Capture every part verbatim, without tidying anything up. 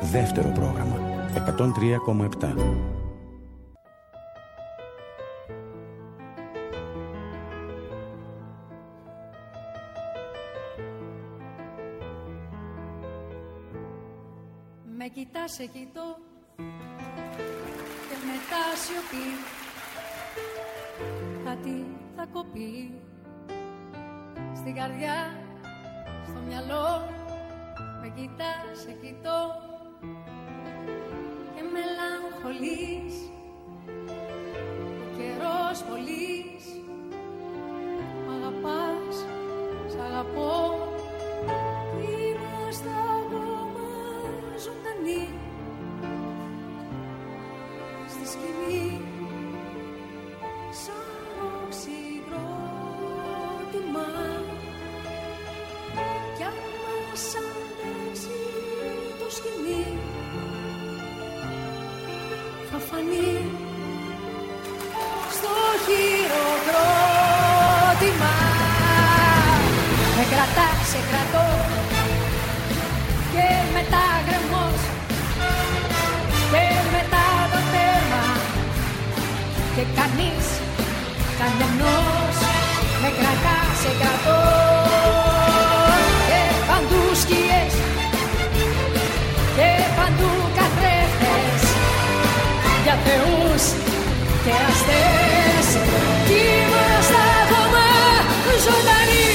Δεύτερο πρόγραμμα εκατόν τρία κόμμα επτά. Με κοιτάς, σε κοιτώ και μετά σιωπή, κάτι θα κοπεί στην καρδιά, στο μυαλό. Με κοιτάς, σε κοιτώ και μελαγχολείς, ο καιρός πολύς. Μ' αγαπάς, σ' αγαπώ, είμαστε ακόμα ζωντανοί στη σκηνή, σαν οξυγρότημα. Κι αν μας αντέξει το σκηνή, θα φανεί στο χειροκρότημα. Με κρατάς, σε κρατώ και μετά γκρεμός και μετά το τέρμα και κανείς, κανενός. Με κρατάς, σε κρατώ και παντού σκιές και παντού καθρέφτες, για θεούς και αστές. Κι είμαστε ακόμα ζωντανοί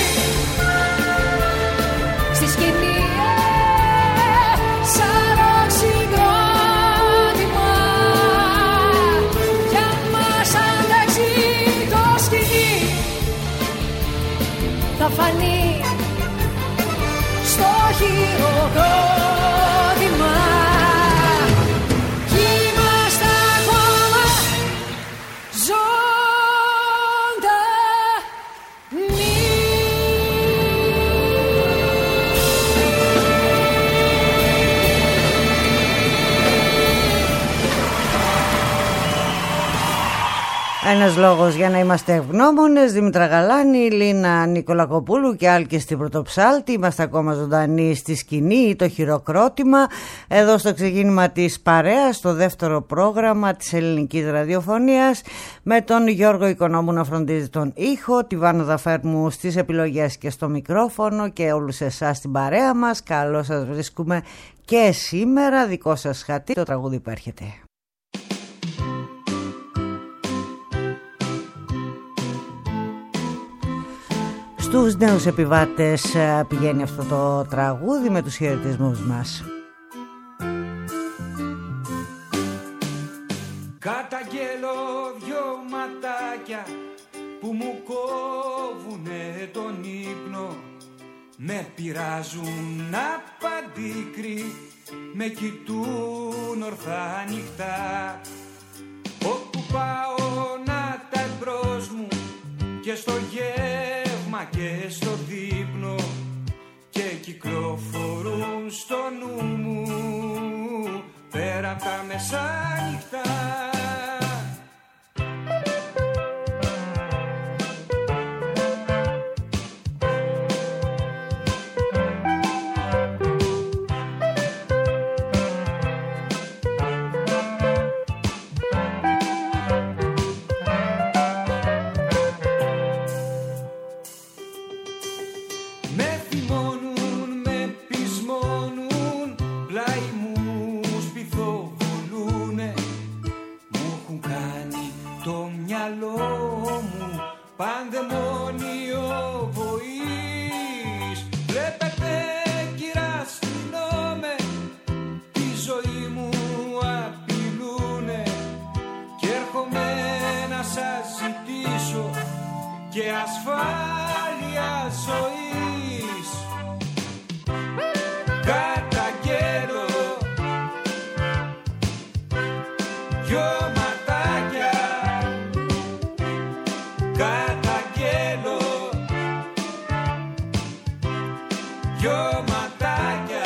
στη σκηνή, σαν οξυγρότημα. Κι αν μας αντέξει το σκηνή, θα φανεί στο χειροκρότημα. Κι είμαστε ακόμα ζωντανοί. Ένας λόγος για να είμαστε ευγνώμονες. Δήμητρα Γαλάνη, Λίνα Νικολακοπούλου και Άλκη στην Πρωτοψάλτη. Είμαστε ακόμα ζωντανοί στη σκηνή, το χειροκρότημα. Εδώ στο ξεκίνημα της παρέας, στο δεύτερο πρόγραμμα της ελληνικής ραδιοφωνίας, με τον Γιώργο Οικονόμου να φροντίζει τον ήχο, τη Βάνα Δαφέρμου στις επιλογές και στο μικρόφωνο, και όλους εσάς στην παρέα μας. Καλώς σας βρίσκουμε και σήμερα. Δικό σας χατί, το τραγούδι που έρχεται. Στους νέους επιβάτες πηγαίνει αυτό το τραγούδι με τους χαιρετισμούς μας. Καταγγέλω δυο ματάκια που μου κόβουνε τον ύπνο. Με πειράζουν απαντικροί, με κοιτούν ορθά ανοιχτά. Όπου πάω να τα εμπρός μου, και στο γεύμα και στο δείπνο, και κυκλοφορούν στο νου μου πέρα απ' τα μεσάνυχτα. Πανδαιμόνιο βοής. Βλέπετε κυρά στυνόμαι, τη ζωή μου απειλούνε, και έρχομαι να σας ζητήσω και ασφάλεια ζωής. Καταγγέλλω δυο ματάκια, καταγγέλλω δυο ματάκια.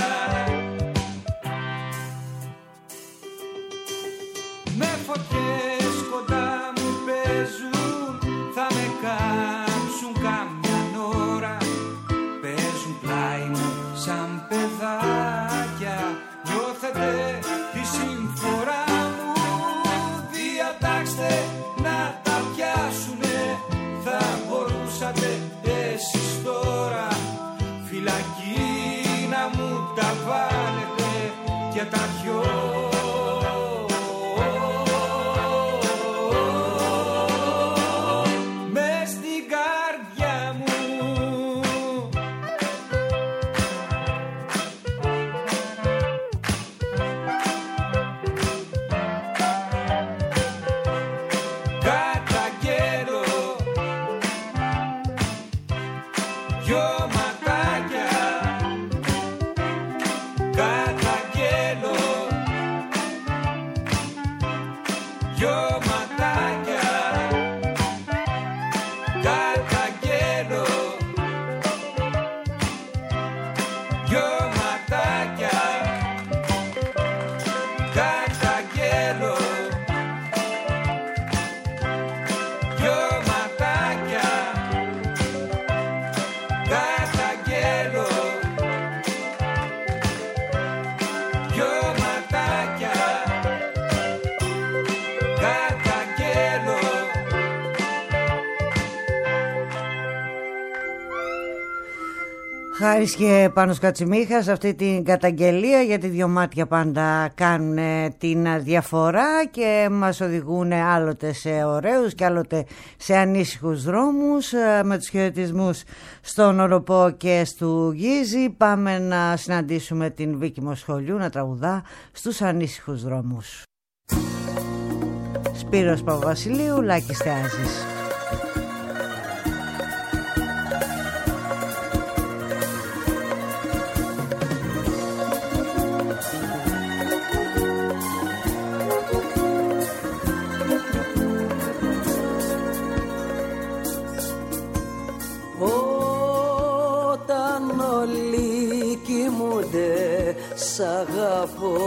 Με φωτιές κοντά μου παίζουν, θα με κάψουν κάμια ώρα. Παίζουν πλάι μου σαν παιδάκια, νιώθετε φυλακή να μου τα βάλετε και τα δυο. Μες στην καρδιά μου καταγγέλω δυο ματάκια, καταγγέλω δυο ματάκια, καταγγέλω δυο ματάκια, καταγγέλω δυο ματάκια, καταγγέλω δυο ματάκια, καταγγέλω. Χάρης και Πάνος Κατσιμίχας, αυτή την καταγγελία, γιατί δυο μάτια πάντα κάνουν την διαφορά και μας οδηγούν άλλοτε σε ωραίους και άλλοτε σε ανήσυχους δρόμους. Με τους χαιρετισμούς στον Οροπό και στου Γίζη πάμε να συναντήσουμε την Βίκη Μοσχολιού να τραγουδά στους ανήσυχους δρόμους. Σπύρος Παπαβασιλείου, Λάκης Θεάζης. Όταν όλοι κοιμούνται σ' αγαπώ,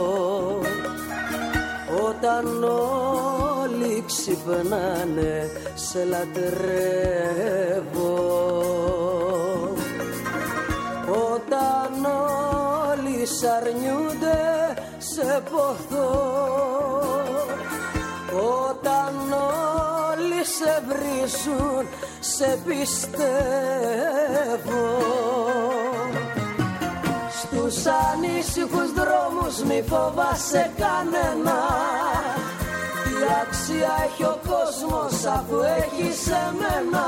όταν όλοι ξυπνάνε σε λατρεύω, όταν όλοι σ' αρνιούνται σε ποθώ, όταν όλοι σε βρίζουν σε πιστεύω. Στους ανήσυχους δρόμους μη φοβάσαι κανένα, τι αξία έχει ο κόσμος αφού έχει σε μένα.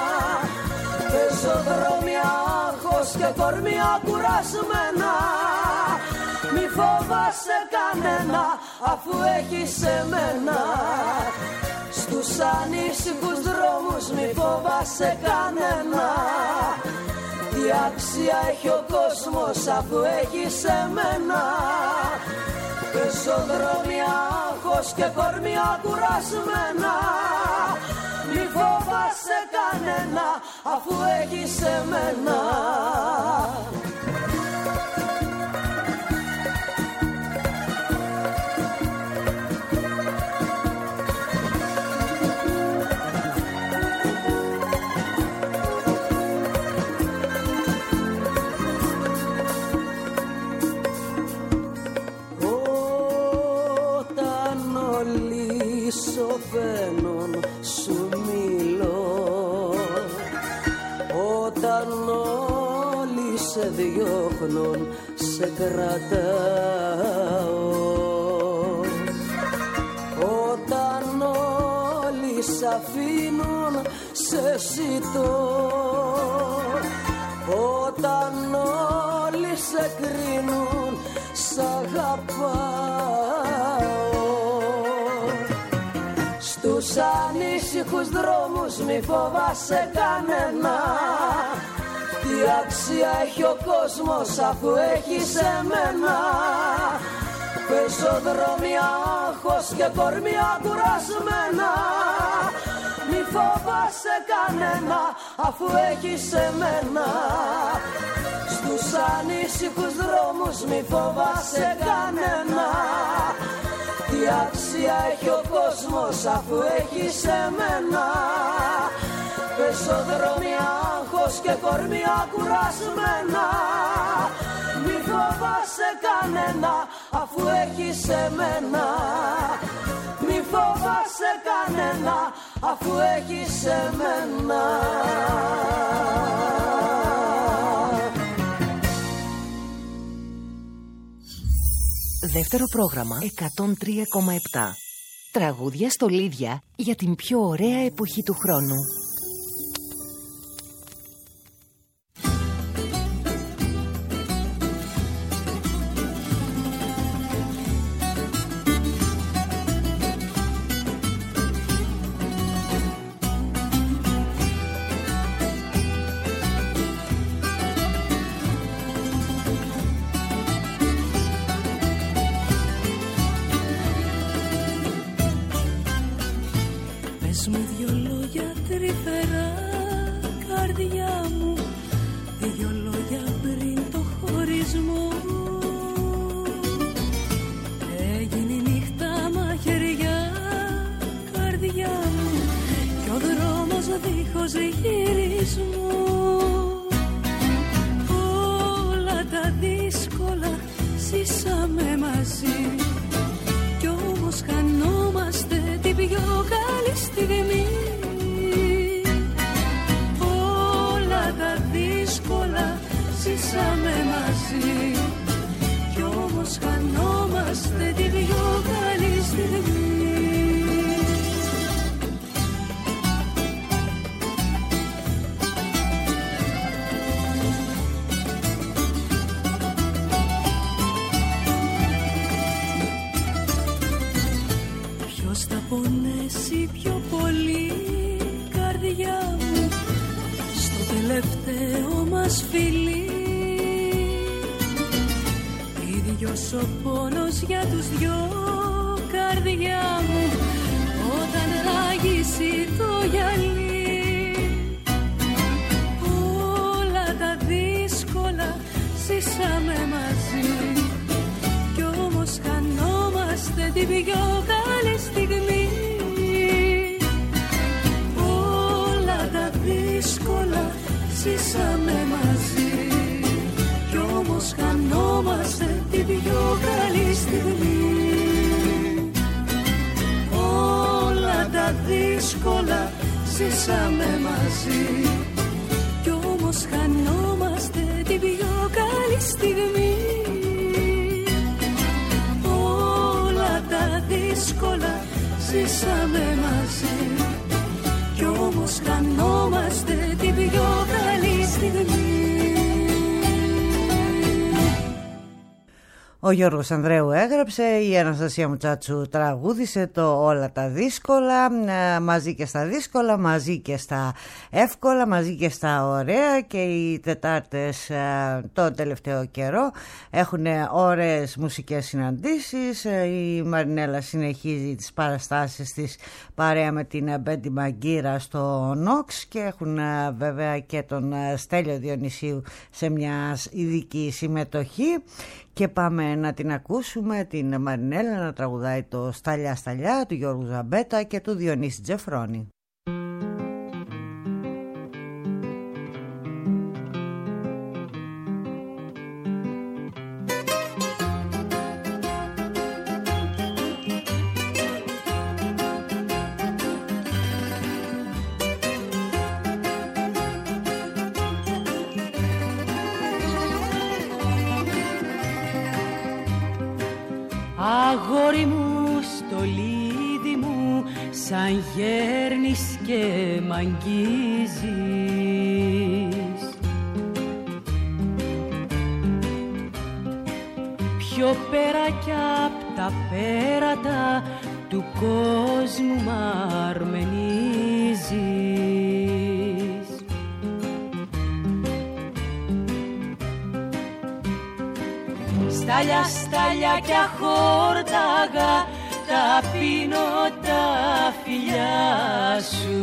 Πεζοδρόμια, άγχος και κορμιά κουρασμένα, μη φοβάσαι κανένα αφού έχει σε μένα. Στους ανήσυχους δρόμους μη φοβάσαι κανένα, τι αξία έχει ο κόσμος αφού έχει σε μένα. Πεζοδρόμια, άγχος και κορμιά κουρασμένα, μη φοβάσαι κανένα αφού έχει σε μένα. Σοφαίνουν σου μιλώ, όταν όλοι σε διώχνουν σε κρατάω, όταν όλοι σ' αφήνουν σε ζητώ, όταν όλοι σε κρίνουν σ' αγαπάω. Στους ανήσυχους δρόμους μη φοβάσαι κανένα, τι αξία έχει ο κόσμος αφού έχει σε μένα. Πεζοδρόμια, άγχος και κορμιά κουρασμένα, μη φοβάσαι κανένα αφού έχει σε μένα. Στους ανήσυχους δρόμους μη φοβάσαι κανένα, τι αξία έχει ο κόσμος αφού έχει σε μένα. Πεζοδρόμια, άγχος και κορμιά κουρασμένα, μη φοβάσαι κανένα αφού έχει σε μένα. Μη φοβάσαι κανένα αφού έχει σε μένα. δεύτερο πρόγραμμα εκατόν τρία κόμμα επτά. Τραγούδια στολίδια για την πιο ωραία εποχή του χρόνου. Ο Γιώργος Ανδρέου έγραψε, η Αναστασία Μουτσάτσου τραγούδισε το «Όλα τα δύσκολα», μαζί και στα δύσκολα, μαζί και στα εύκολα, μαζί και στα ωραία, και οι Τετάρτες το τελευταίο καιρό έχουν ωραίες μουσικές συναντήσεις. Η Μαρινέλα συνεχίζει τις παραστάσεις της παρέα με την Μπέντι Μαγκύρα στο Νόξ και έχουν βέβαια και τον Στέλιο Διονυσίου σε μια ειδική συμμετοχή. Και πάμε να την ακούσουμε την Μαρινέλα να τραγουδάει το «Σταλιά Σταλιά» του Γιώργου Ζαμπέτα και του Διονύση Τζεφρόνη. Αγόρι μου, στολίδι μου, σαν γέρνεις και μ' αγγίζεις. Πιο πέρα κι απ' τα πέρατα του κόσμου μ' αρμενίζεις. Στάλια, στάλια κι αχόρταγα, τα πίνω τα φιλιά σου.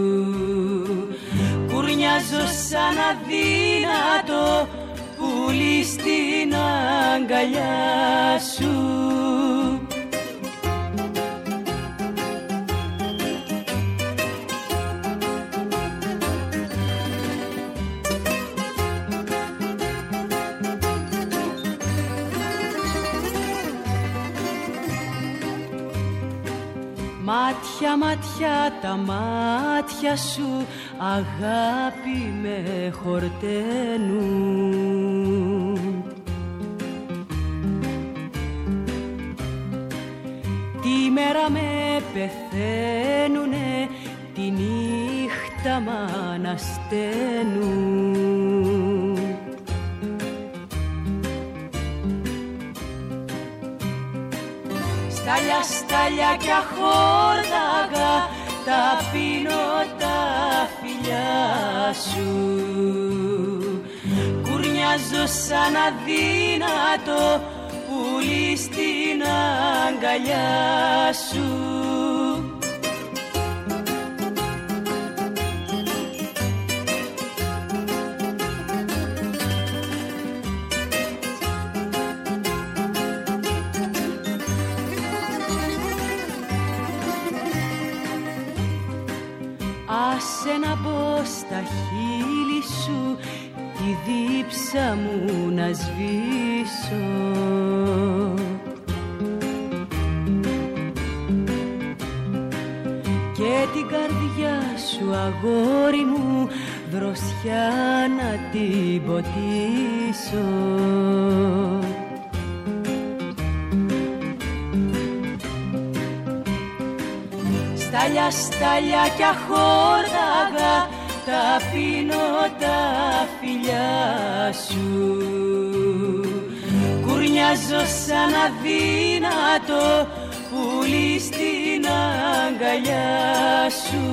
Κουρνιάζω σαν αδύνατο πουλί στην αγκαλιά σου. Μάτια, μάτια, τα μάτια σου αγάπη με χορταίνουν. πεθαίνουνε τη νύχτα μ' ανασταίνουν. Στάλια, στάλια κι αχόρταγα τα πίνω τα φιλιά σου. Κουρνιάζω σαν αδύνατο πουλί στην αγκαλιά σου. Άσε να μπω στα χείλη σου, τη δίψα μου να σβήσω. Και την καρδιά σου αγόρι μου δροσιά να την ποτίσω. Στάλια, στάλια κι αχόρταγα τα πίνω τα φιλιά σου. Κουρνιάζω σαν αδύνατο πουλί στην αγκαλιά σου.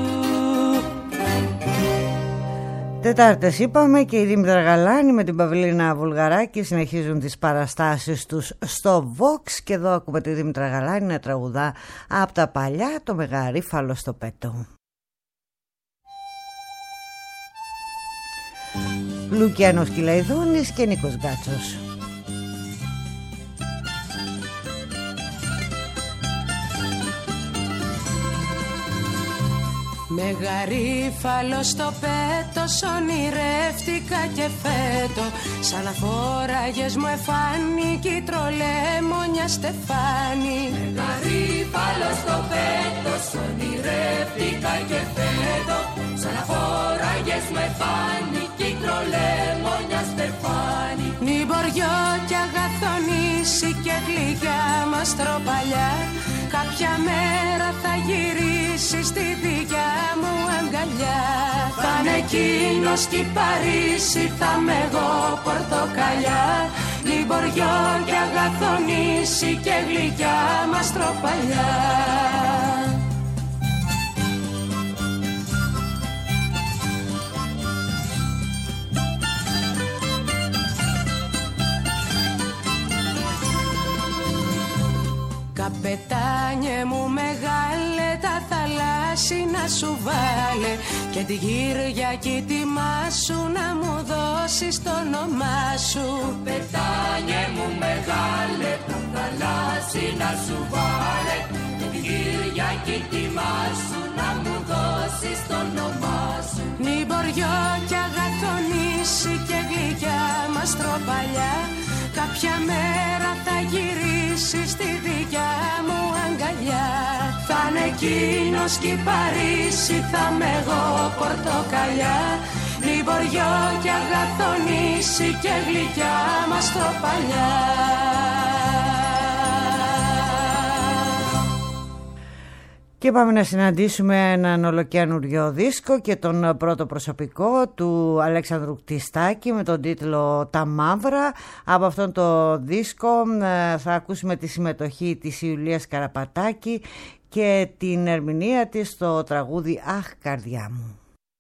Τετάρτες είπαμε και η Δήμητρα Γαλάνη με την Παυλίνα Βουλγαράκη συνεχίζουν τις παραστάσεις τους στο Vox και εδώ ακούμε τη Δήμητρα Γαλάνη να τραγουδά από τα παλιά το Μεγαρίφαλο στο πέτο. Λουκιάνος Κυλαϊδόνης και Νίκος Γκάτσος. Με γαρίφαλο στο πέτος ονειρεύτηκα και φέτο, σαν να φόραγες μου εφάνη κι τρολέμονια στεφάνη. Με γαρίφαλο στο πέτος ονειρεύτηκα και φέτο, σαν να φόραγες μου εφάνη κι τρολέμονια στεφάνη. Νυμποριό κι αγαθονήσει και γλυκιά μας τροπαλιά, κάποια μέρα θα γυρίσει στη δικιά μου αγκαλιά. Θα είναι εκείνος κι Παρίσι, θα είμαι εγώ πορτοκαλιά. Λιμποριό κι αγαθονήσει και γλυκιά μας τροπαλιά. Καπετάνιε μου μεγάλε, τα θαλάσσινα σου βάλε και τη Κυριακή τιμάσου να μου δώσεις το όνομά σου. Καπετάνιε μου μεγάλε, τα θαλάσσινα σου βάλε και τη Κυριακή τιμάσου να μου δώσεις το όνομά σου. Νυμποριό κι αγαθονήσει και γλυκιά μας τροπαλιά, κάποια μέρα θα γυρίσει στη δικιά μου αγκαλιά. Θα είναι εκείνος κι Παρίσι, θα είμαι εγώ πορτοκαλιά. Λιμποριό κι αγαθονήσει και γλυκιά μας τροπαλιά. Και πάμε να συναντήσουμε έναν ολοκαινούριο δίσκο και τον πρώτο προσωπικό του Αλέξανδρου Κτιστάκη με τον τίτλο «Τα Μαύρα». Από αυτόν το δίσκο θα ακούσουμε τη συμμετοχή της Ιουλίας Καραπατάκη και την ερμηνεία της στο τραγούδι «Αχ, καρδιά μου».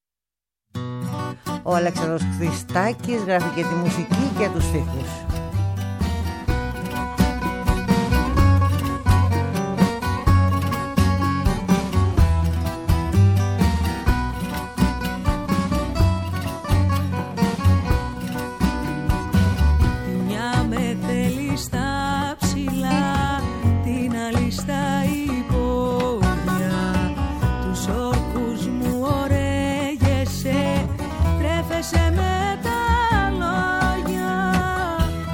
Ο Αλέξανδρος Κτιστάκης γράφει και τη μουσική και τους στίχους. Με τα λόγια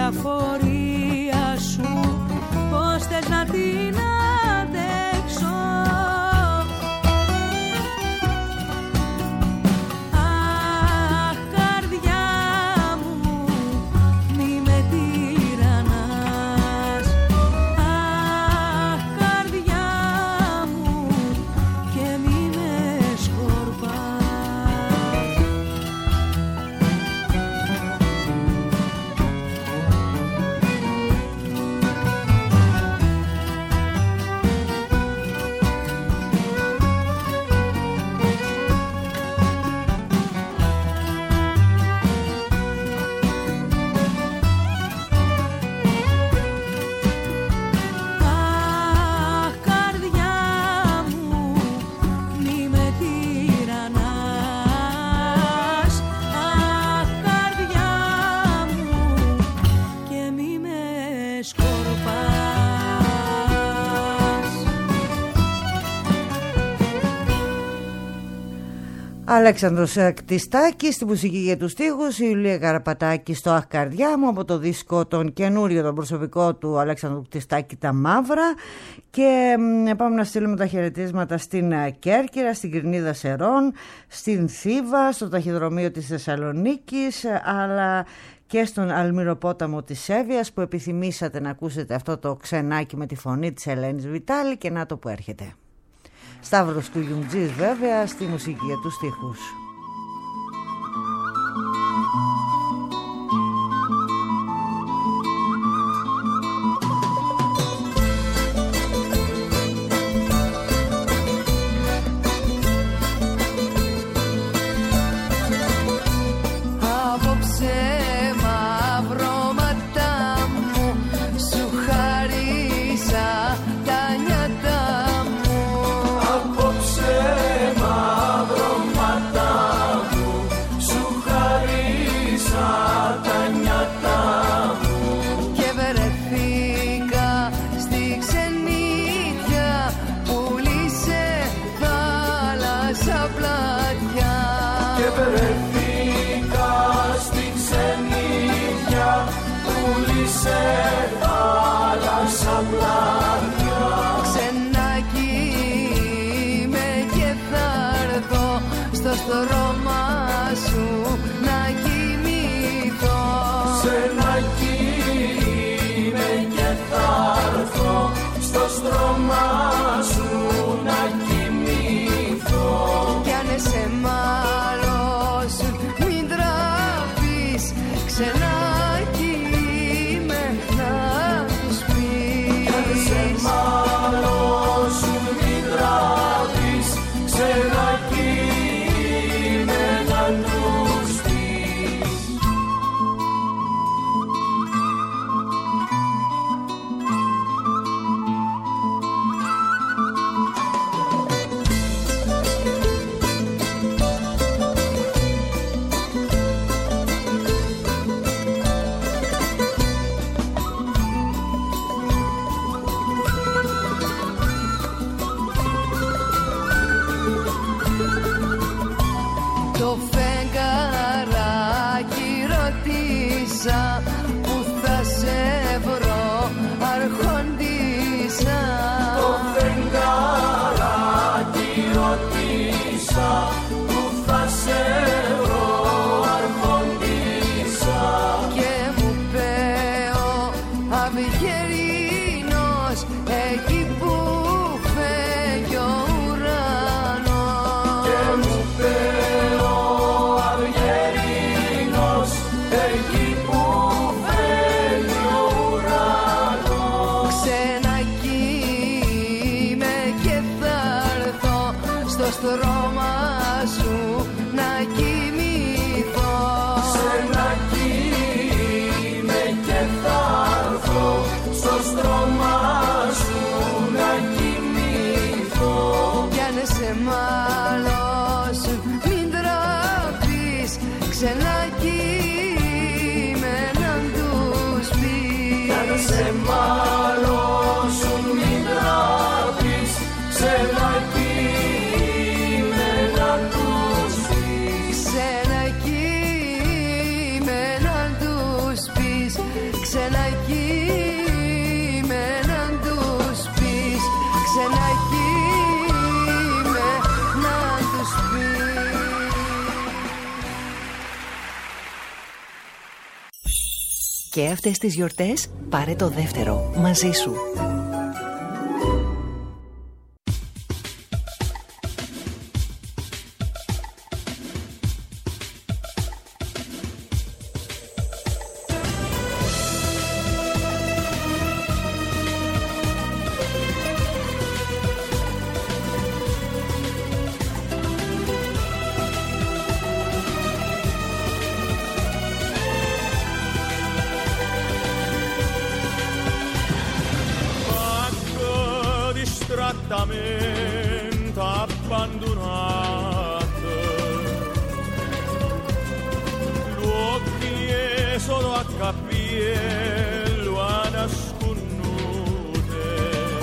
αδιαφορία σου, πώς θες να την αντέξω. Αχ, καρδιά μου, μη με τυραννάς. Αχ, καρδιά μου, και μη με σκορπάς. Αχ, καρδιά μου, μη με τυραννάς. Αχ, καρδιά μου, και μη με σκορπάς. Αλέξανδρος Κτιστάκης στη μουσική για τους στίχους, η Ιουλία Καραπατάκη στο Αχ, καρδιά μου, από το δίσκο τον καινούριο, τον προσωπικό του Αλέξανδρου Κτιστάκη, Τα Μαύρα. Και μ, πάμε να στείλουμε τα χαιρετίσματα στην ε, Κέρκυρα, στην Κρινίδα Σερών, στην Θήβα, στο ταχυδρομείο της Θεσσαλονίκης, ε, αλλά και στον Αλμυροπόταμο της Σέβειας, που επιθυμήσατε να ακούσετε αυτό το ξενάκι με τη φωνή της Ελένης Βιτάλη, και να το που έρχεται. Σταύρος Κουγιουμτζής βέβαια στη μουσική για τους στίχους. Απόψε μαυρώματά μου, σου χαρίσα τα νιάτα μου. Απόψε μαυρώματά μου, σου χαρίσα τα νιάτα μου. Και βρεθήκα στη ξενίδια, πουλήσε θάλασσα πλατιά. Και βρεθήκα στη ξενίδια, πούλησε θάλασσα πλάτια. Ξενάκι με και θα έρθω στο στρώμα σου να κοιμηθώ. Ξενάκι είμαι και θα έρθω στο στρώμα σου να κοιμηθώ. Κι αν σε μάλλος μην τραβείς, ξενάκι με να τους πεις. Σε μάλλον σου μην τραβείς, ξενάκι είμαι να τους πεις. Το φεγγαράκι ρωτήσα, που θα σε βρω αρχοντήσα. Το φεγγαράκι ρωτήσα, που θα σε βρω αρχοντήσα. Και μου πέω αυγερίνος, εκεί που φεύγει ο ουρανός. Και μου πέω αυγερίνος, εκεί που φεύγει ο ουρανός. Ξενάκι με και θα έρθω στο στρώμα σου να κοιμηθώ. Ξενάκι είμαι και θα έρθω στο στρώμα σου να κοιμηθώ. Κι αν σε μάλλος μην τραβείς, ξενάκι με να τους πεις. Κι αν σε μάλλον σου μην τραβείς, ξενάκι είμαι να τους πεις. Ξενάκι με να τους πεις, ξενάκι Και αυτές τις γιορτές πάρε το δεύτερο μαζί σου. Distrattamente abbandonato, luoghi e solo a capello a nascondute,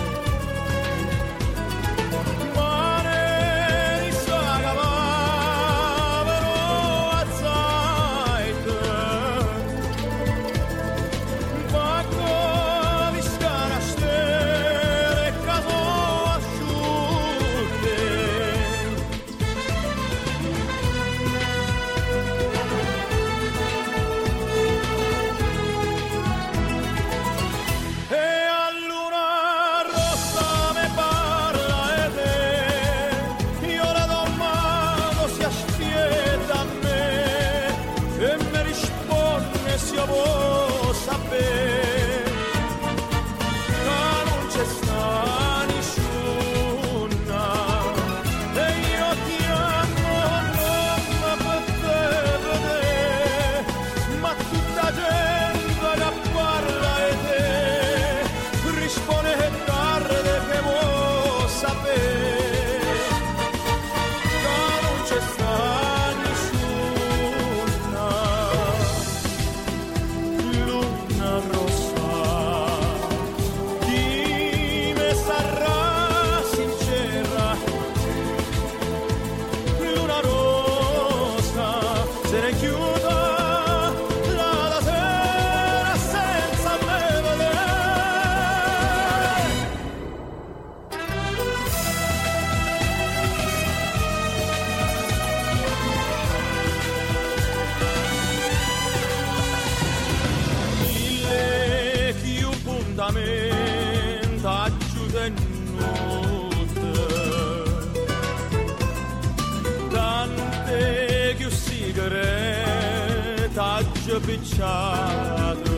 mare di sagava però a zaite, bacco di scaraste e caso picciato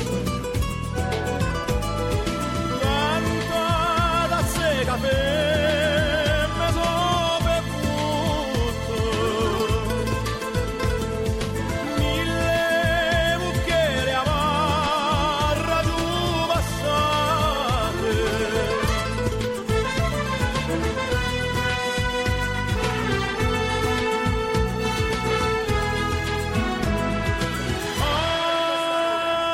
canta da sé caffè me so bevuto mille bucchiere amarra giù passate ah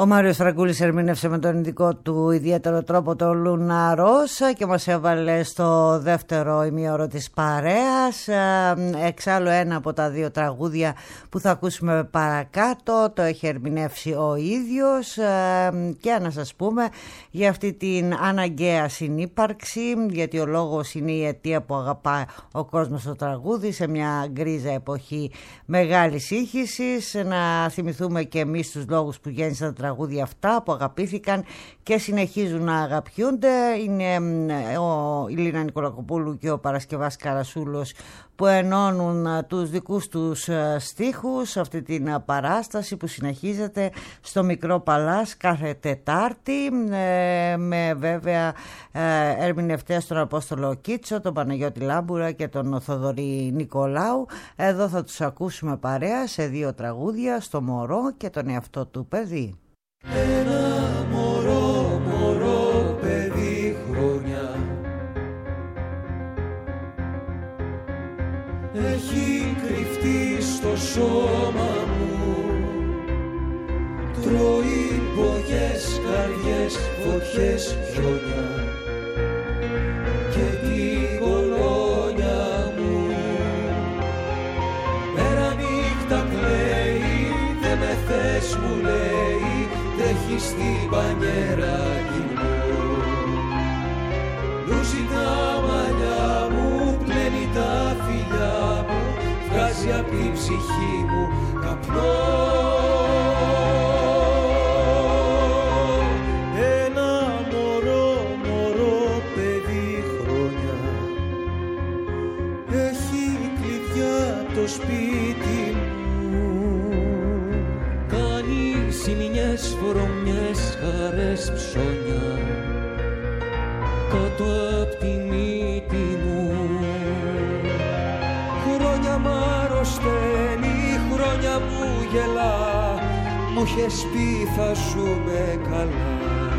Ο Μάριος Φραγκούλης ερμήνευσε με τον ειδικό του ιδιαίτερο τρόπο το Λούνα Ρώσα και μας έβαλε στο δεύτερο ημίωρο της παρέας. Εξάλλου ένα από τα δύο τραγούδια που θα ακούσουμε παρακάτω το έχει ερμηνεύσει ο ίδιος, και να σας πούμε για αυτή την αναγκαία συνύπαρξη, γιατί ο λόγος είναι η αιτία που αγαπά ο κόσμος το τραγούδι σε μια γκρίζα εποχή μεγάλης σύγχυσης. Να θυμηθούμε και εμείς τους λόγους που γέννησαν τα τραγούδια αυτά, που αγαπήθηκαν και συνεχίζουν να αγαπιούνται. Είναι ο, η Λίνα Νικολακοπούλου και ο Παρασκευάς Καρασούλος που ενώνουν τους δικούς τους στίχους, αυτή την παράσταση που συνεχίζεται στο Μικρό Παλάς κάθε Τετάρτη, με βέβαια ερμηνευτές τον Απόστολο Κίτσο, τον Παναγιώτη Λάμπουρα και τον Θοδωρή Νικολάου. Εδώ θα τους ακούσουμε παρέα σε δύο τραγούδια, στο Μωρό και τον εαυτό του παιδί. Ένα μωρό, μωρό παιδί χρόνια έχει κρυφτεί στο σώμα μου, τρώει μπογιές, καρδιές, φωτιές, χιόνια και τη κολόνια μου. Μέρα νύχτα κλαίει, δεν με θες μου λέει, τρέχει στην πανιέρα κοινό. Λούζει τα μαλλιά μου, πλένει τα φιλιά μου, βγάζει απ' την ψυχή μου καπνό. Ένα μωρό, μωρό παιδί χρόνια έχει κλειδιά το σπίτι μου, κάνει ζημιές, βρωμιές, χαρές, ψώνια κάτω απ' τη μύτη μου. Χρόνια μ' αρρωσταίνει, χρόνια μου γελά, μου είχες πει θα ζούμε καλά.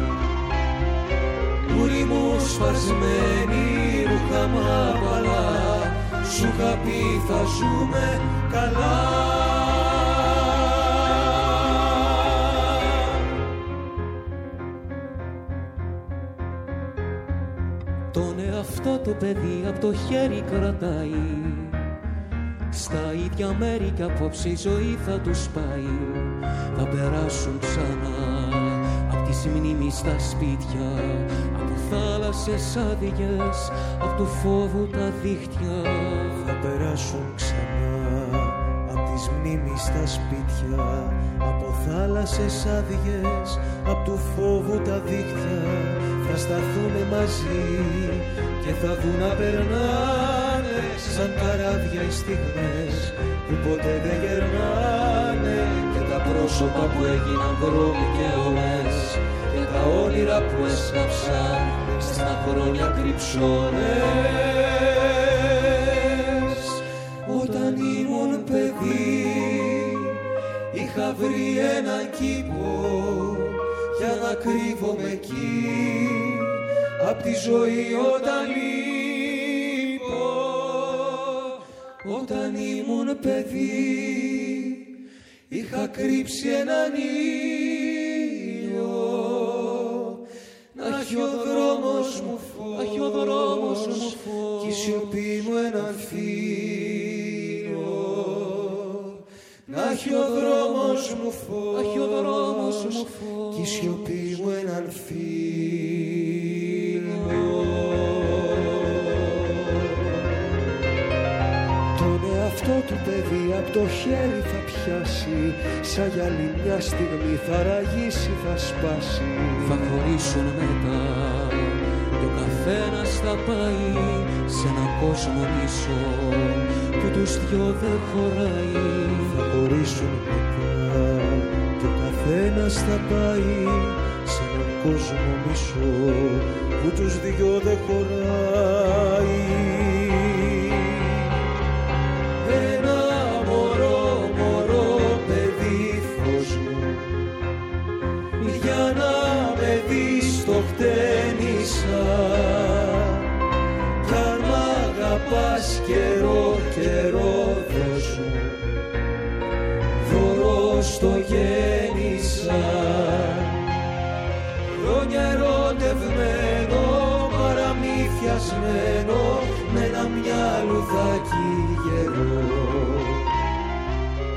Μουρή μου σπασμένη, ρούχα μ' απαλά, σου είχα πει θα ζούμε καλά. Τον εαυτό το παιδί απ' το χέρι κρατάει, στα ίδια μέρη κι απόψε η ζωή θα τους πάει. Θα περάσουν ξανά απ' τις μνήμεις στα σπίτια, από θάλασσες άδειες, απ' του φόβου τα δίχτυα. Θα περάσουν ξανά απ' τις μνήμεις στα σπίτια, από θάλασσες άδειες, απ' του φόβου τα δίχτυα. Θα σταθούνε μαζί και θα δουν να περνάνε σαν καράβια οι στιγμές που ποτέ δεν γερνάνε, και τα πρόσωπα που έγιναν δρόμοι και ώρες, και τα όνειρα που έσκαψαν στα χρόνια κρυψώνες. Όταν ήμουν παιδί είχα βρει έναν κήπο για να κρύβομαι εκεί απ' τη ζωή όταν λείπω. Όταν ήμουν παιδί είχα κρύψει έναν ήλιο, να έχει ο δρόμος μου φως, κι η σιωπή μου έναν φίλο. Να έχει ο δρόμος μου φως, κι η σιωπή μου έναν φίλο. Τον εαυτό του παιδί απ' το χέρι θα πιάσει, σαν γυαλί μια στιγμή θα ραγίσει, θα σπάσει. Θα χωρίσουν μετά και ο καθένας θα πάει σε έναν κόσμο πίσω που τους δυο δεν χωράει. Θα χωρίσουν μετά και ο καθένας θα πάει σε έναν κόσμο μισό που τους δυο δεν χωράει. Ένα μωρό, μωρό παιδί φως μου, για να με δεις το χτένισα, κι αν μ' αγαπάς καιρό, καιρό δώσ' μου, δώρο στο γέννησα.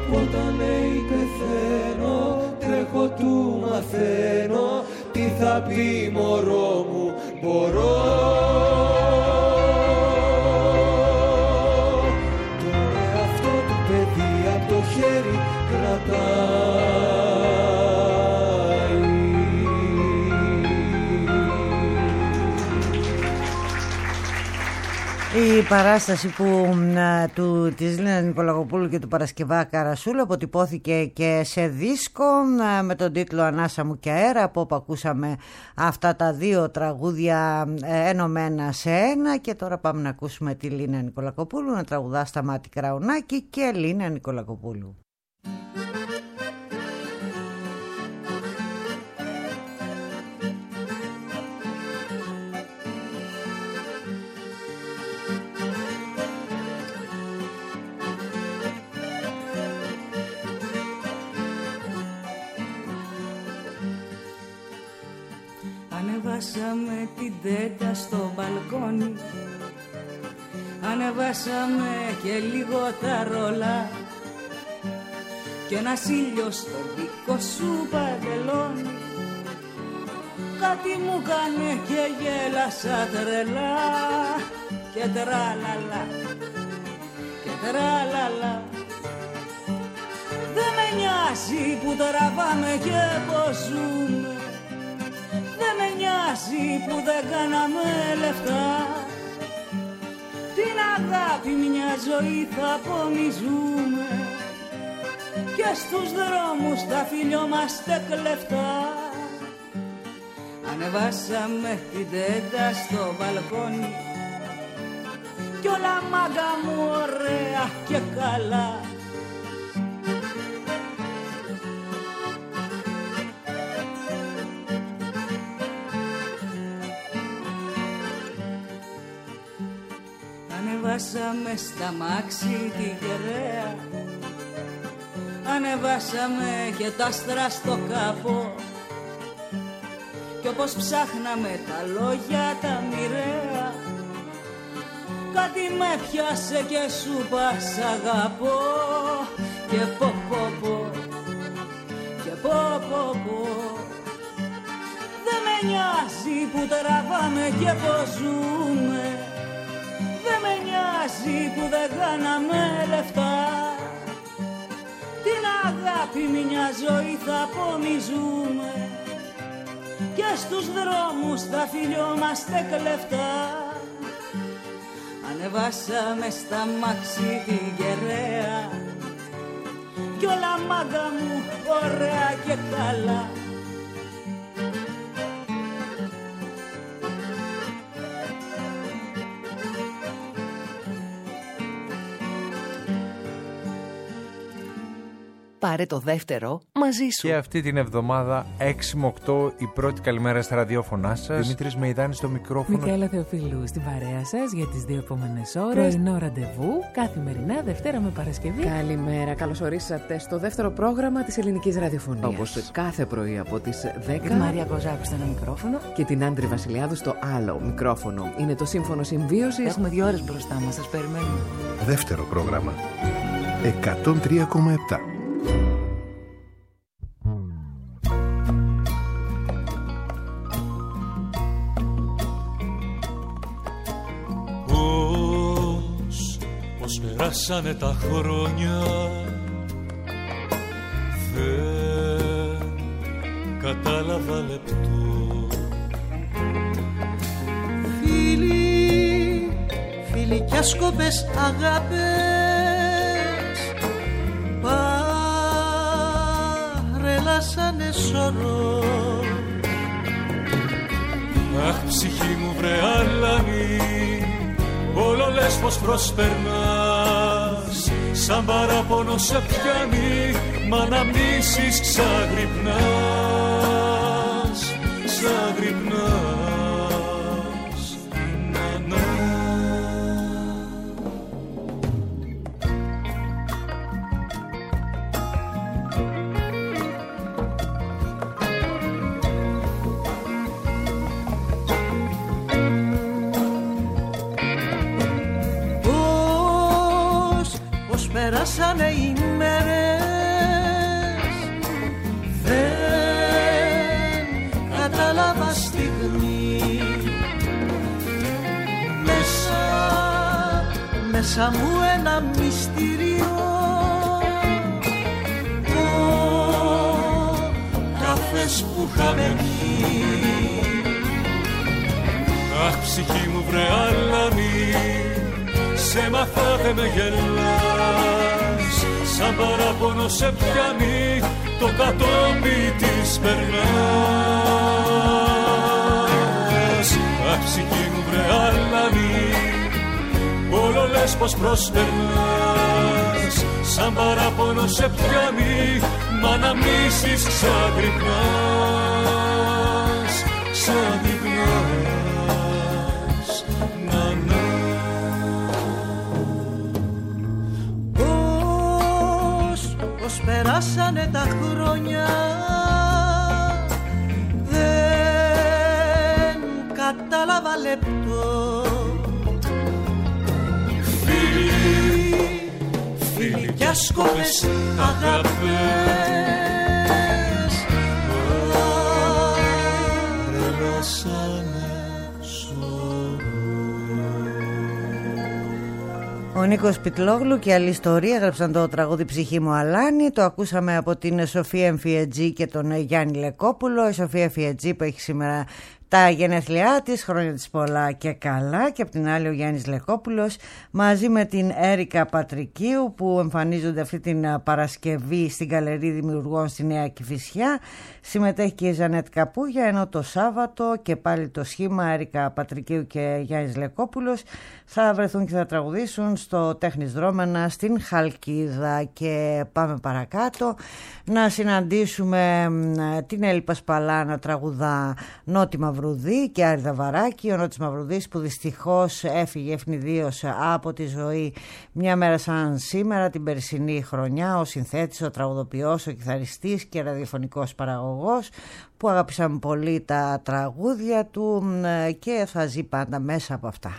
όταν λέει πεθαίνω, τρέχω του μαθαίνω, τι θα πει μωρό μου, μπορώ. Το εαυτό του παιδί απ' το χέρι κρατάει. Η παράσταση που, του, της Λίνας Νικολακοπούλου και του Παρασκευά Καρασούλου αποτυπώθηκε και σε δίσκο με τον τίτλο «Ανάσα μου και αέρα», από όπου ακούσαμε αυτά τα δύο τραγούδια ενωμένα σε ένα. Και τώρα πάμε να ακούσουμε τη Λίνα Νικολακοπούλου να τραγουδά Σταμάτη Κραουνάκη και Λίνα Νικολακοπούλου. Ανεβάσαμε την τέντα στο μπαλκόνι, ανεβάσαμε και λίγο τα ρολά κι ένας ήλιος στο δικό σου παντελόνι. Κάτι μου κάνε και γέλασα τρελά και τραλαλα και τραλαλα. Δεν με νοιάζει που τραβάμε και πως ζούμε, δεν με νοιάζει που δεν κάναμε λεφτά. Την αγάπη μια ζωή θα απομυζούμε και στους δρόμους τα φιλιόμαστε κλεφτά. Ανεβάσαμε την τέντα στο μπαλκόνι κι όλα μάγκα μου ωραία και καλά. Ανεβάσαμε στα μάξι την κεραία, ανεβάσαμε και τα άστρα στο καπό κι όπως ψάχναμε τα λόγια τα μοιραία, κάτι με πιάσε και σου πας αγαπώ και πω πω πω και πω πω πω. Δεν με νοιάζει που τραβάμε και πως ζούμε, δεν με νοιάζει που δεν κάναμε λεφτά. Την αγάπη μια ζωή θα απομυζούμε και στους δρόμους θα φιλιόμαστε κλεφτά. Ανεβάσαμε στα μάξι την κεραία κι όλα μάγκα μου ωραία και καλά. Πάρε το δεύτερο μαζί σου. Και αυτή την εβδομάδα έξι με οκτώ η πρώτη καλημέρα στα ραδιόφωνά σας. Δημήτρης Μεϊδάνης στο μικρόφωνο. Μικαέλα Θεοφίλου στην παρέα σας για τις δύο επόμενες ώρες. Πρωινό ραντεβού καθημερινά Δευτέρα με Παρασκευή. Καλημέρα, καλώς ορίσατε στο δεύτερο πρόγραμμα της ελληνικής ραδιοφωνίας. Όπως κάθε πρωί από τις δέκα. Τη Μαρία Κοζάκου στο ένα μικρόφωνο. Και την Άντρη Βασιλιάδου στο άλλο μικρόφωνο. Είναι το Σύμφωνο Συμβίωσης. Έχουμε δύο ώρες μπροστά μας, σας περιμένουμε. Δεύτερο πρόγραμμα εκατόν τρία κόμμα επτά. Περάσανε τα χρόνια, δεν κατάλαβα λεπτό. Φίλοι, φίλοι κι άσκοπες αγάπες παρελάσανε σωρό. Αχ, ψυχή μου βρε αλάνη, όλο λες πως προσπερνάς, σαν παράπονο σε πιάνει, μα αναμνήσεις ξαγρυπνάς, ξαγρυπνάς, να, να. περάσανε οι μέρες, δεν κατάλαβα στιγμή. Μέσα, μέσα μου ένα μυστήριο, ο καφές που είχαμε πει. Αχ, ψυχή μου βρε Αλάνη, σε μάθα δε με γελάς. Σαν παράπονο σε πιάνει, το κατόπι της περνάς. Αχ, ψυχή μου βρε Αλάνη, όλο λες πως προσπερνάς. Σαν παράπονο σε πιάνει, μα να μνήσεις ξαγρυπνάς, ξαγρυπνάς. Περάσανε τα χρόνια, δεν κατάλαβα λεπτό. Φίλοι, φίλοι κι άσκοπες αγάπες, περάσανε. Ο Νίκος Πιτλόγλου και άλλη ιστορία έγραψαν το τραγούδι «Ψυχή μου Αλάνη». Το ακούσαμε από την Σοφία Εμφιετζή και τον Γιάννη Λεκόπουλο. Η Σοφία Εμφιετζή που έχει σήμερα τα γενέθλιά της, χρόνια της πολλά και καλά, και από την άλλη ο Γιάννης Λεκόπουλος μαζί με την Έρικα Πατρικίου που εμφανίζονται αυτή την Παρασκευή στην Γκαλερί Δημιουργών στη Νέα Κηφισιά. Συμμετέχει και η Ζανέτ Καπούγια, ενώ το Σάββατο και πάλι το σχήμα Έρικα Πατρικίου και Γιάννης Λεκόπουλος θα βρεθούν και θα τραγουδήσουν στο Τέχνης Δρόμενα στην Χαλκίδα. Και πάμε παρακάτω να συναντήσουμε την Έλλη Πασπαλά να τραγουδά Νότι Μαυρουδή και Άρη Δαβαράκη. Ο Νότης Μαυρουδής που δυστυχώς έφυγε ευνηδίως από τη ζωή μια μέρα σαν σήμερα την περσινή χρονιά, ο συνθέτης, ο τραγουδοποιός, ο κιθαριστής και ραδιοφωνικός παραγωγός που αγάπησαμε πολύ τα τραγούδια του και θα ζει πάντα μέσα από αυτά.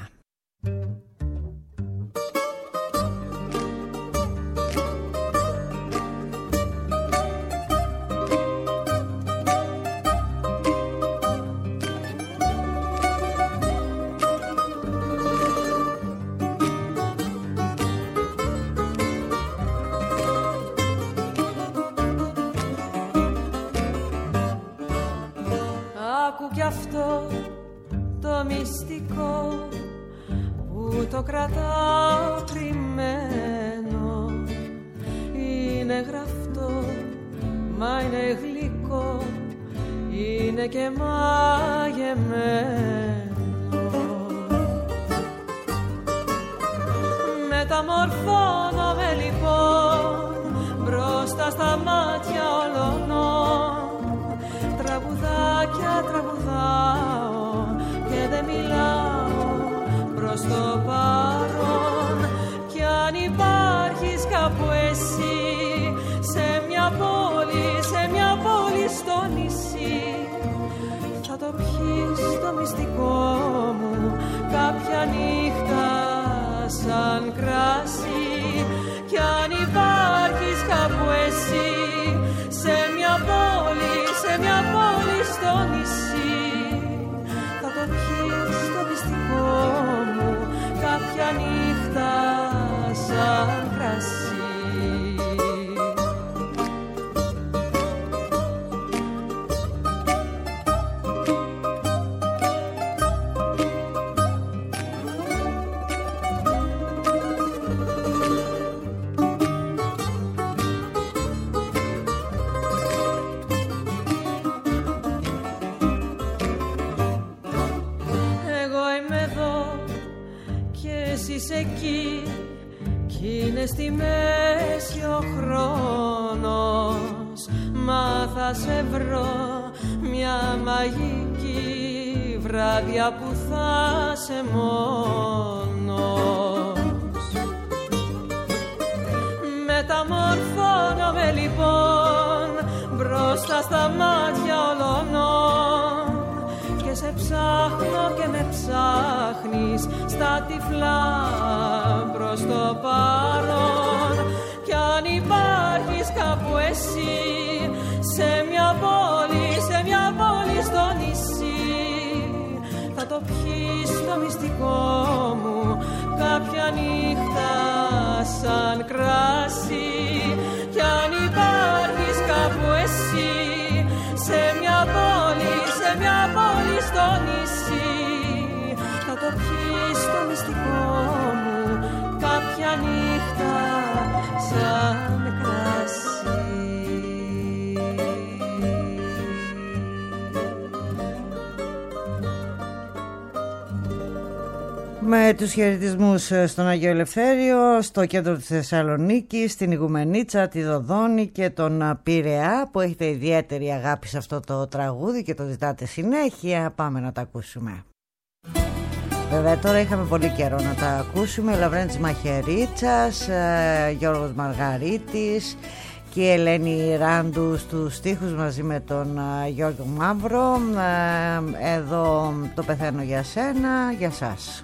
Άκου κι αυτό το μυστικό που το κρατάω κρυμμένο. Είναι γραφτό, μα είναι γλυκό, είναι και μαγεμένο. Μεταμορφώνομαι λοιπόν μπροστά στα μάτια όλων. Τραγουδάκια τραγουδάω και δεν μιλάω προς το παρόν. Κι αν υπάρχεις κάπου εσύ σε μια πόλη, σε μια πόλη στο νησί, θα το πιεις το μυστικό μου κάποια νύχτα σαν κράσι. Κι αν υπάρχεις κάπου εσύ σε μια πόλη, σε μια πόλη στο νησί, θα το πιεις το μυστικό μου κάποια νύχτα σαν κρασί. Εκεί κι είναι στη μέση ο χρόνος, μα θα σε βρω μια μαγική βράδια που θα σε μόνος. Μεταμορφώνομαι λοιπόν μπροστά στα μάτια όλων και σε ψάχνω και με ψάχνεις στα τυφλά προς το παρόν. αν υπάρχεις κάπου εσύ, σε μια πόλη, σε μια πόλη στο νησί, θα το πιεις το μυστικό μου κάποια νύχτα σαν κράσι. Κι αν υπάρχεις κάπου εσύ, σε μια πόλη, σε μια πόλη στο νησί, θα το πιεις το μυστικό μου κάποια νύχτα σαν κράσι. Με τους χαιρετισμούς στον Άγιο Ελευθέριο, στο κέντρο της Θεσσαλονίκης, στην Ιγουμενίτσα, τη Δοδόνη και τον Πειραιά, που έχετε ιδιαίτερη αγάπη σε αυτό το τραγούδι και το ζητάτε συνέχεια. Πάμε να τα ακούσουμε. Βέβαια τώρα είχαμε πολύ καιρό να τα ακούσουμε. Λαβρέντης Μαχαιρίτσας, Γιώργος Μαργαρίτης και η Ελένη Ράντου στους στίχους μαζί με τον Γιώργο Μαύρο. Εδώ το πεθαίνω για σένα, για σας.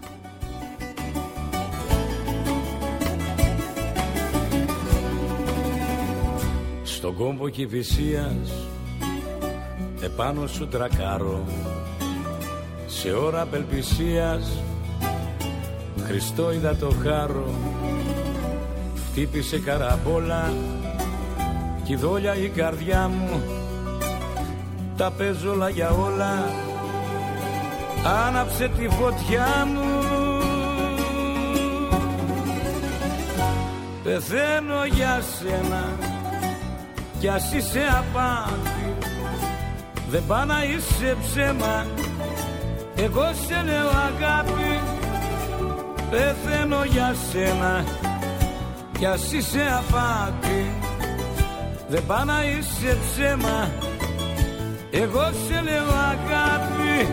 Στον κόμπο Κηφισίας επάνω σου τρακάρω, σε ώρα απελπισίας Χριστό είδα το χάρο. Χτύπησε καραμπόλα κι η δόλια η καρδιά μου, τα παίζω όλα για όλα, άναψε τη φωτιά μου. Πεθαίνω για σένα κι ας είσαι απάτη, δεν πά να είσαι ψέμα, εγώ σε λέω αγάπη. Πεθαίνω για σένα κι ας είσαι απάτη, δεν πά να είσαι ψέμα, εγώ σε λέω αγάπη.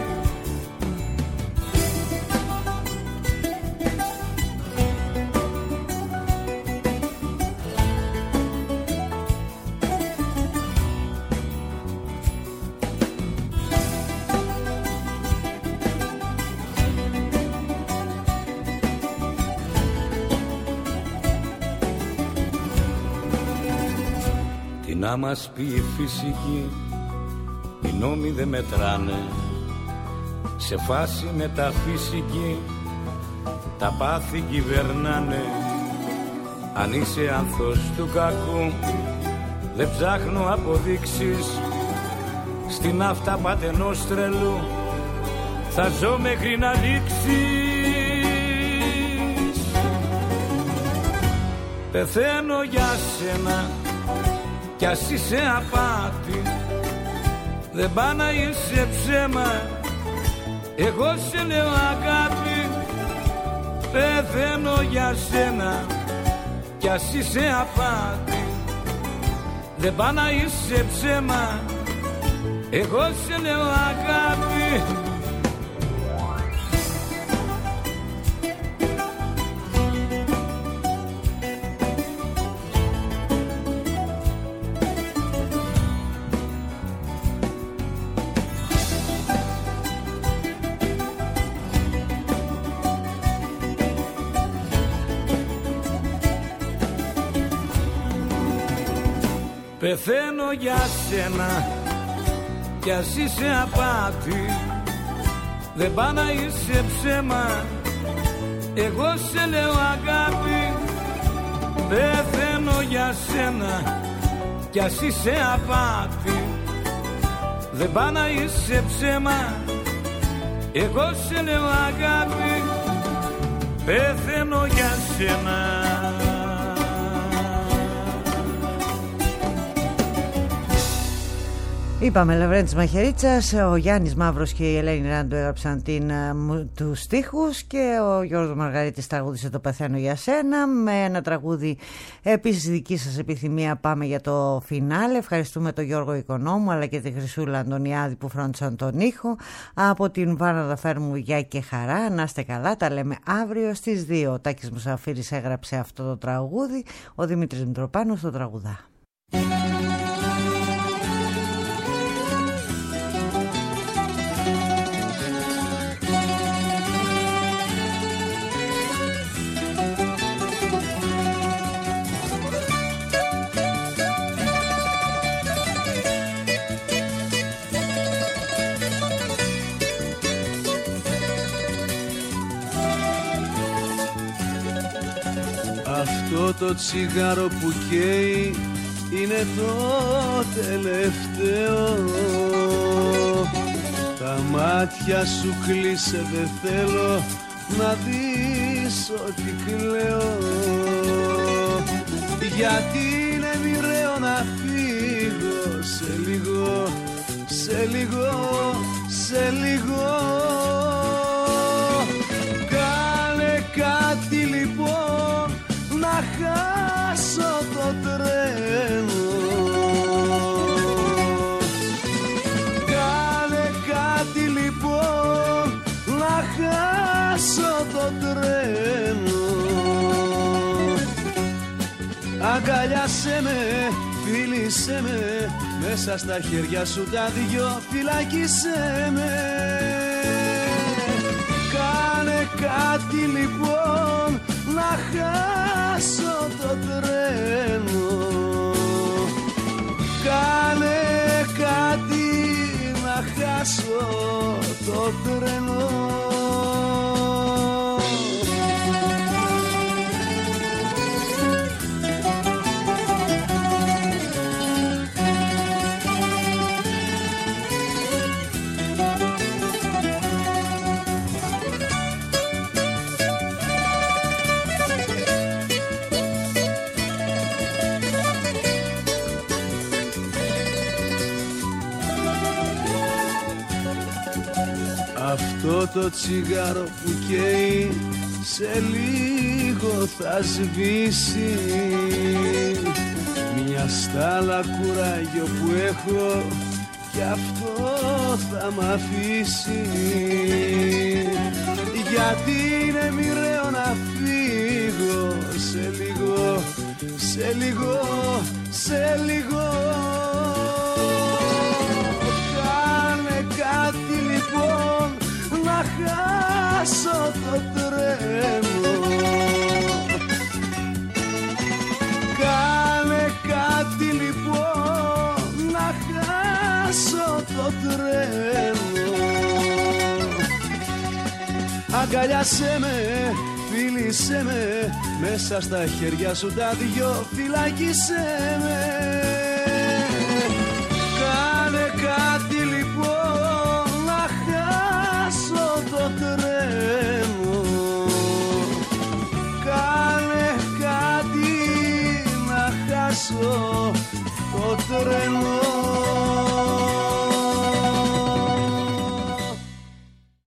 Να μας πει η φυσική, οι νόμοι δεν μετράνε, σε φάση μεταφυσική τα πάθη κυβερνάνε. Αν είσαι άνθος του κακού, δεν ψάχνω αποδείξεις, στην αυταπάτη ενός τρελού θα ζω μέχρι να λήξεις. Πεθαίνω για σένα κι ας είσαι απάτη, δεν πά να είσαι ψέμα, εγώ σε λέω αγάπη. Πεθαίνω για σένα κι ας είσαι απάτη, δεν πά να είσαι ψέμα, εγώ σε λέω αγάπη. Πεθαίνω για σένα κι ας είσαι απάτη, δεν πά να είσαι ψέμα, εγώ σε λέω αγάπη. Πεθαίνω για σένα κι ας είσαι απάτη, δεν πά να είσαι ψέμα, εγώ σε λέω αγάπη. Πεθαίνω για σένα. Είπαμε Λαβρέντης Μαχαιρίτσας, ο Γιάννης Μαύρος και η Ελένη Ράντου έγραψαν την, τους στίχους και ο Γιώργος Μαργαρίτης τραγούδισε το «Πεθαίνω για σένα». Με ένα τραγούδι επίσης δική σας επιθυμία πάμε για το φινάλε. Ευχαριστούμε τον Γιώργο Οικονόμου αλλά και τη Χρυσούλα Αντωνιάδη που φρόντισαν τον ήχο. Από την Βάρναδα φέρνουμε γεια και χαρά. Να είστε καλά, τα λέμε αύριο στις δύο. Ο Τάκης Μουσαφίρης έγραψε αυτό το τραγούδι, ο Δημήτρης Μητροπάνος το τραγουδά. Αυτό το τσιγάρο που καίει είναι το τελευταίο. Τα μάτια σου κλείσε, δεν θέλω να δεις ότι κλαίω. Γιατί είναι μοιραίο να φύγω σε λίγο, σε λίγο, σε λίγο. Κάνε κάτι λοιπόν να χάσω το τρένο. Κάνε κάτι λοιπόν να χάσω το τρένο. Αγκαλιάσέ με, φίλησέ με, μέσα στα χέρια σου τα δυο φυλάκισέ με. Κάνε κάτι λοιπόν να χάσω το τρένο. Κάνε κάτι να χάσω το τρένο. Αυτό το τσιγάρο που καίει σε λίγο θα σβήσει. Μια στάλα κουράγιο που έχω κι αυτό θα μ' αφήσει. Γιατί είναι μοιραίο να φύγω σε λίγο, σε λίγο, σε λίγο. Κάνε κάτι λοιπόν να χάσω το τρένο. Κάνε κάτι λοιπόν να χάσω το τρένο. Αγκαλιάσέ με, φίλησέ με, μέσα στα χέρια σου τα δυο φυλάκισέ με. Κάνε κάτι λοιπόν να χάσω το τρένο. Κάνε κάτι να χάσω το τρένο.